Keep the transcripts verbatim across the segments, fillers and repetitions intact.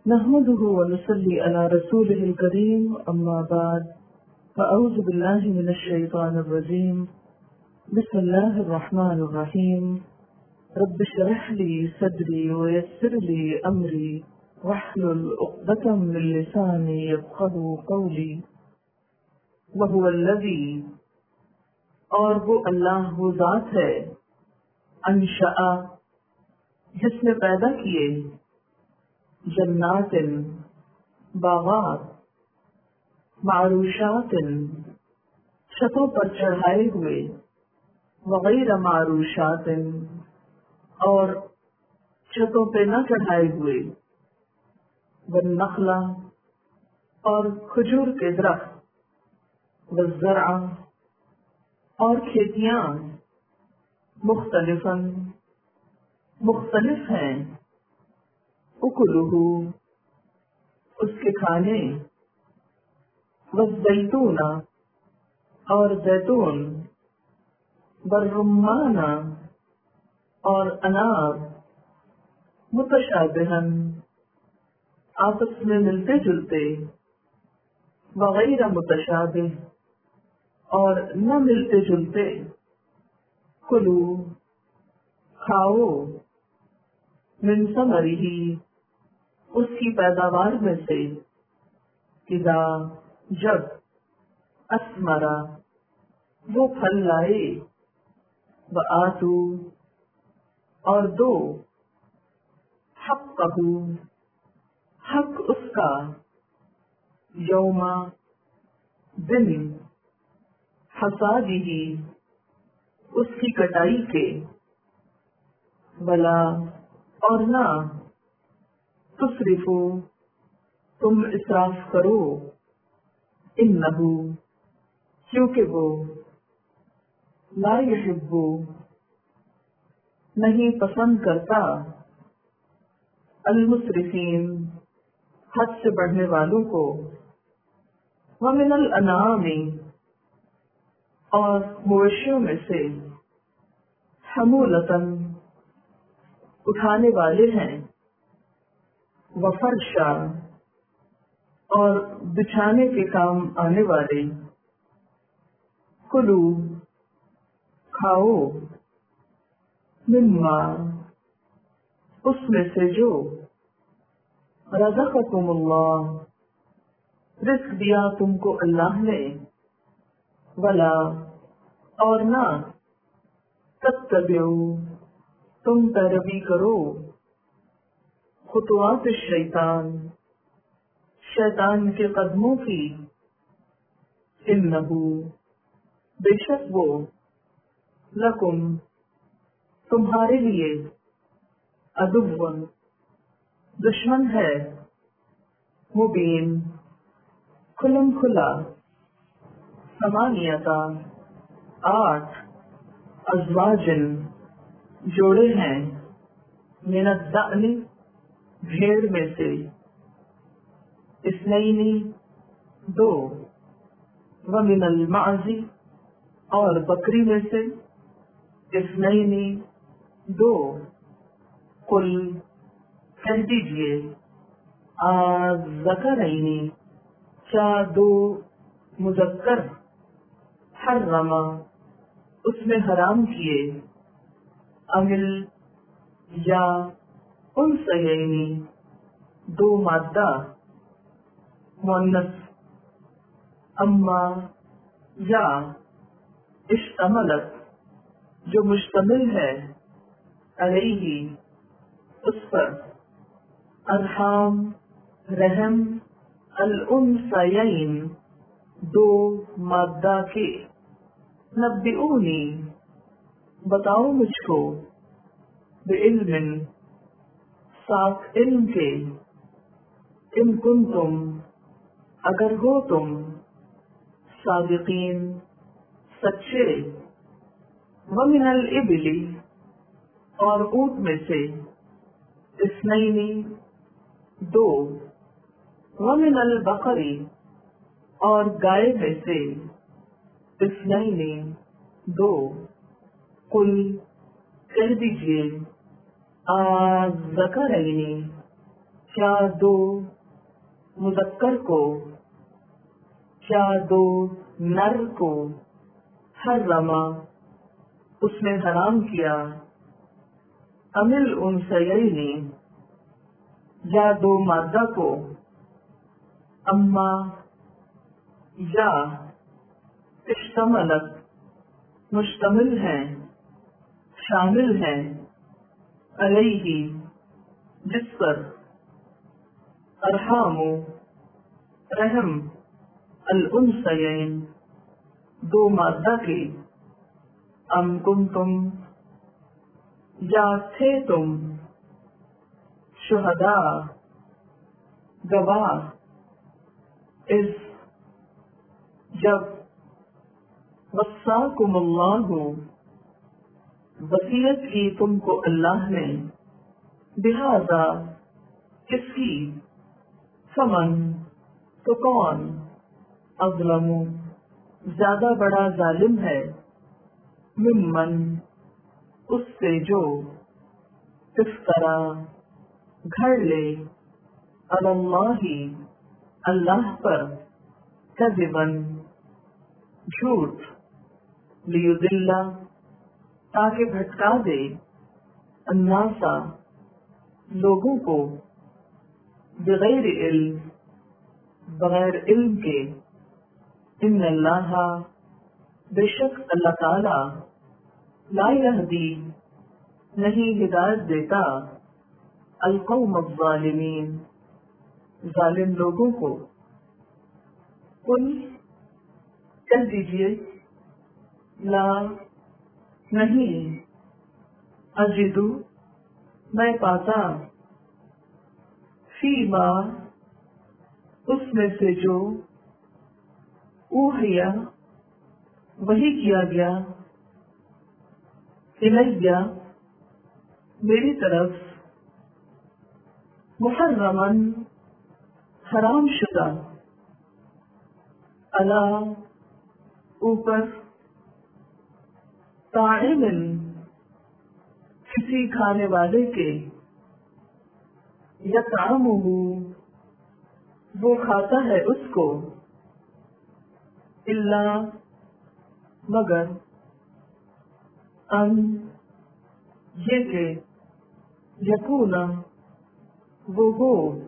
نحمده ونصلي على رسوله الكريم أما بعد فأعوذ بالله من الشيطان الرجيم بسم الله الرحمن الرحيم رب اشرح لي صدري ويسر لي أمري واحلل عقدة من لساني يفقهوا قولي وهو الذي اور وہ اللہ وہ ذات ہے انشاء جس نے پیدا کیے جنات باغات معروشات چھتوں پر چڑھائے ہوئے وغیر معروشات اور چھتوں پہ نہ چڑھائے ہوئے والنخلا اور کھجور کے درخت والزرع اور کھیتیاں مختلفاً مختلف ہیں اکلہ اس کے کھانے والزیتون اور زیتون والرمان اور انار متشابہن آپس میں ملتے جلتے وغیر متشابہ اور نہ ملتے جلتے کلو کھاؤ من ثمرہ اس کی پیداوار میں سے اذا جب اثمرا وہ پھل لائے وآتو اور دو حقہ حق اس کا یوم دن حصادہ اس کی کٹائی کے ولا اور نہ تصرفو تم اسراف کرو انہو کیونکہ وہ لا یحب نہیں پسند کرتا المسرفین حد سے بڑھنے والوں کو ومن الانعام اور مویشیوں میں سے حمولتن اٹھانے والے ہیں وفرشا اور بچھانے کے کام آنے والے کلو کھاؤ مما اس میں سے جو رزقکم اللہ رزق دیا تم کو اللہ نے ولا اور نہ تتبعو تم پیروی کرو خطوات الشیطان شیطان کے قدموں کی انہو بے شک وہ لکم تمہارے لیے عدو دشمن ہے مبین کھلم کھلا ثمانیتا آٹھ ازواجن جوڑے ہیں من الدأن بھیڑ میں سے اثنین دو ومن المعز اور بکری میں سے اثنین دو قل کہہ دیجیے الذکرین کیا دو مذکر حرما اس میں حرام کیے امل یا انثیین دو مادہ مؤنث اما یا اشتملت جو مشتمل ہے علیہ اس پر ارحام رحم الانثیین دو مادہ کے نبئونی بتاؤ مجھ کو بعلم ساتھ علم کے ان کنتم اگر ہو تم صادقین سچے ومن الابل اور اونٹ میں سے اثنین دو ومن البقری اور گائے میں سے اثنین دو قل کہہ دیجیے الذکرین کیا دو مذکر کو، کیا دو نر کو حرما اس نے حرام کیا، امل انثیین یا دو مادہ کو، اما یا اشتملت مشتمل ہیں، شامل ہیں، علیہ جس پر، ارحام رحم، الانثیین دو مادہ کے، ام کنتم یا تھے تم، شہداء گواہ، اس جب، وصاکم اللہ وصیت کی تم کو اللہ نے، بہذا اس کی، فمن تو کون، اظلم زیادہ بڑا ظالم ہے، ممن اس سے جو، افترا گھڑ لے، علی اللہ اللہ پر، کذبا جھوٹ، لیضل تاکہ بھٹکا دے، الناس لوگوں کو، بغیر علم بغیر علم کے، ان اللہ بے شک اللہ تعالی، لا یہدی نہیں ہدایت دیتا، القوم الظالمین ظالم لوگوں کو، قل کہہ دیجیے، لا نہیں، اجدو میں پاتا، فیما اس میں سے جو، اوحیا وہی کیا گیا، الیہ میری طرف، محرمن حرام شدہ، علی اوپر، طاعم کسی کھانے والے کے، یطعمہ وہ کھاتا ہے اس کو، الا مگر، ان یہ کہ، یکون وہ ہو،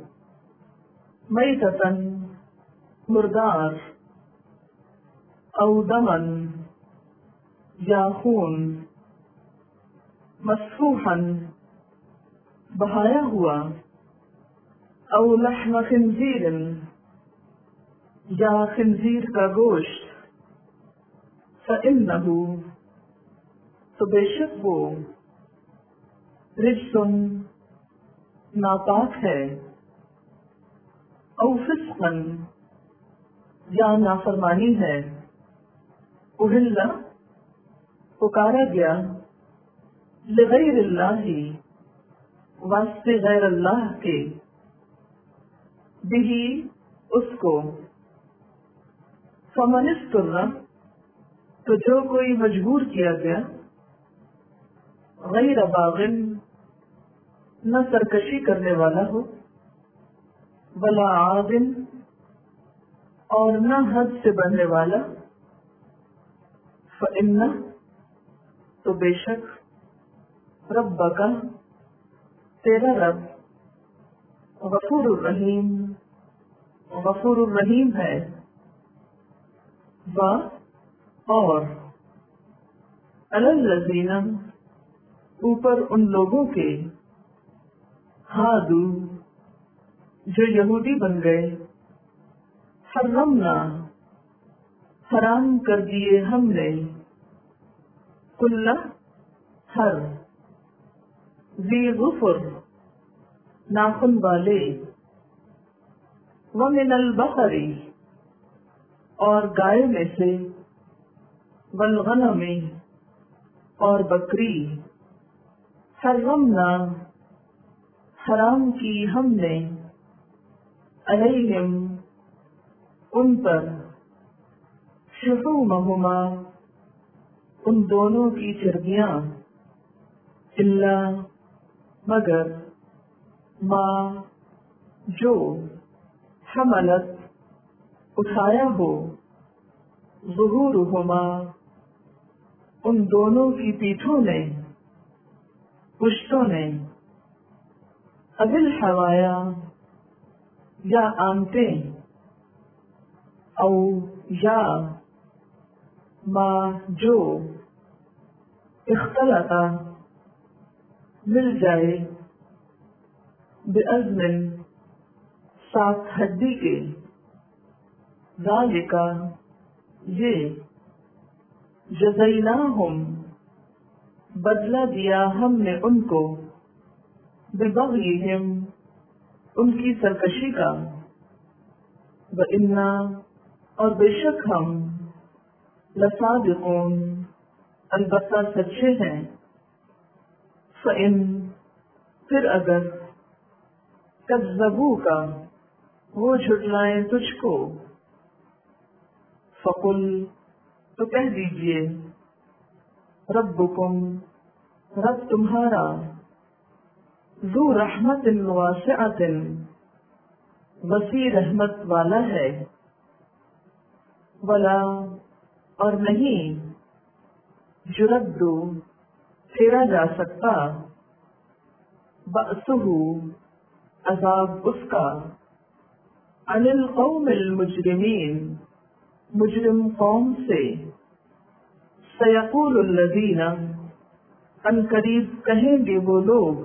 میتتن مردار، او دمن یا خون، مسفوحا بہایا ہوا، او لحم خنزیر یا خنزیر کا گوشت، فإنہ تو بے شک وہ، رجسن ناپاک ہے، او فسقن یا نافرمانی ہے، اہل پکارا گیا، لغیر اللہ واسطے غیر اللہ کے، بھی اس کو، فمن اضطر تو جو کوئی مجبور کیا گیا، غیر باغن نہ سرکشی کرنے والا ہو، ولا عادن اور نہ حد سے بڑھنے والا، فإن تو بے شک، ربک تیرا رب، غفور الرحیم غفور الرحیم ہے، و اور، علی الذین اوپر ان لوگوں کے، ہادو جو یہودی بن گئے، حرمنا حرام کر دیے ہم نے، کل ہر، ذی ظفر ناخن والے، ومن البقر اور گائے میں سے، والغنم اور بکری، حرمنا حرام کی ہم نے، علیہم ان پر، شحومہما ان دونوں کی چربیاں، الا مگر، ما جو حملت اٹھایا ہو ظہورہما ان دونوں کی پیٹھوں نے پشتوں نے ابل حوایا یا آنتے او یا ما جو اختلطا مل جائے بعزم ساتھ ہڈی کے ذالکا یہ جزیناہم بدلہ دیا ہم نے ان کو ببغیہم ان کی سرکشی کا وَإِنَّا اور بے شک ہم لصادقون البتہ سچے ہیں فَإِن پھر اگر کذبوکا وہ جھٹلائیں تجھ کو فقل تو کہہ دیجئے ربکم رب تمہارا ذو رحمت واسعۃ وسیع رحمت والا ہے ولا اور نہیں یرد پھیرا جا سکتا بأسہ عذاب اس کا عن القوم المجرمین مجرم قوم سے سیقول الذین ان قریب کہیں گے وہ لوگ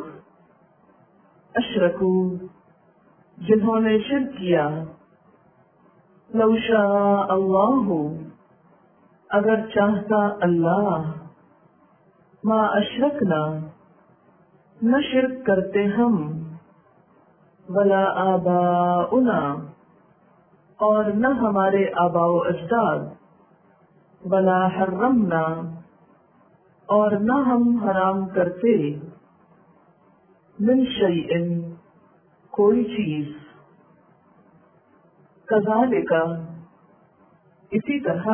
اشرکو جنہوں نے شرک کیا لو شاء اللہ اگر چاہتا اللہ ما اشرکنا نہ شرک کرتے ہم ولا آباؤنا اور نہ ہمارے آباء و اجداد ولا حرمنا اور نہ ہم حرام کرتے من شیئن کوئی چیز کذالک اسی طرح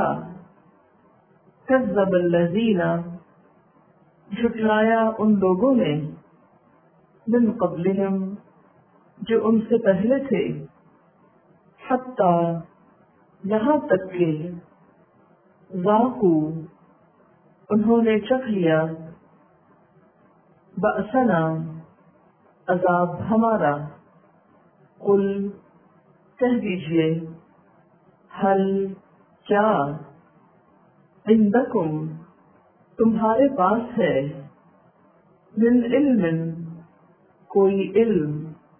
کذب الذین جھٹلایا ان لوگوں نے من قبلہم جو ان سے پہلے تھے حتی یہاں تک کہ ذاقو انہوں نے چکھ لیا بأسنا عذاب ہمارا قل کہہ دیجئے حل کیا عندکم تمہارے پاس ہے من علم کوئی علم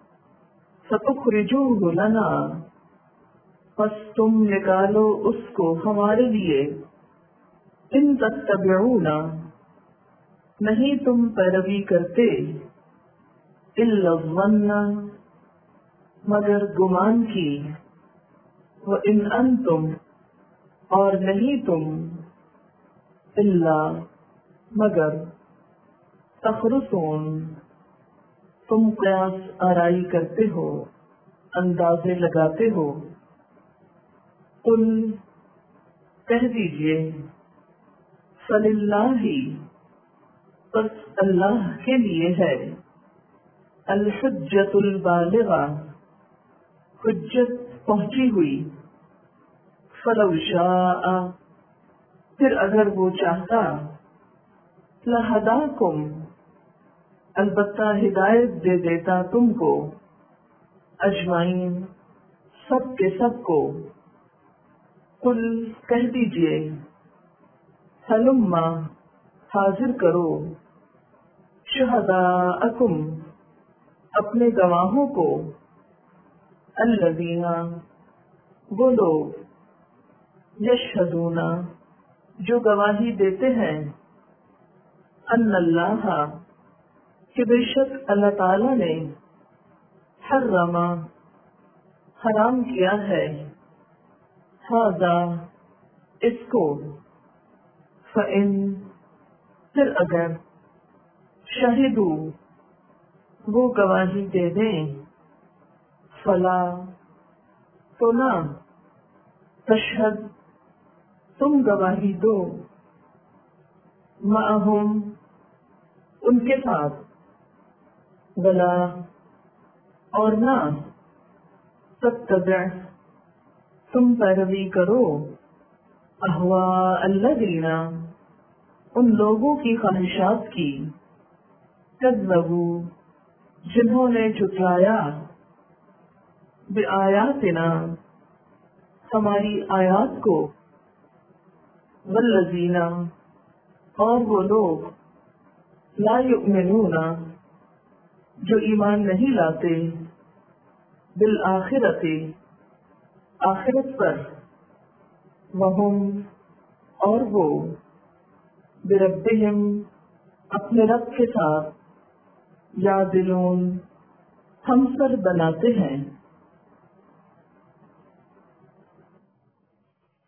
فتخرجوہ لنا پس تم نکالو اس کو ہمارے لیے ان تتبعون نہیں تم پیروی کرتے الا الظن مگر گمان کی وان انتم اور نہیں تم الا مگر تخرصون تم قیاس آرائی کرتے ہو اندازے لگاتے ہو قل کہہ دیجئے فللہ پس اللہ کے لیے ہے الحجت البالغہ حجت پہنچی ہوئی فلو شاء پھر اگر وہ چاہتا لہداکم البتہ ہدایت دے دیتا تم کو اجمعین سب کے سب کو قل کہہ دیجئے ہلما حاضر کرو شہداءکم اپنے گواہوں کو الذین وہ لوگ یشہدون جو گواہی دیتے ہیں ان اللہ کہ بے شک اللہ تعالی نے حرم حرام کیا ہے ھذا اس کو فإن پھر اگر شہدو وہ گواہی دے دیں فلا تو نہ تشہد تم گواہی دو معہم ان کے ساتھ ولا اور نہ तत्तबि' तुम पैरवी करो अहवा अल्लज़ीना उन लोगों की ख्वाहिशात की कज़्ज़बू जिन्होंने झुठलाया बिआयातिना हमारी आयात को वल्लज़ीना और वो लोग ला युमिनूना जो ईमान नहीं लाते बिल आखिरते आखिरत पर वहुम और वो बिरब्बिहिम अपने रब के साथ यादिलून हमसर बनाते हैं।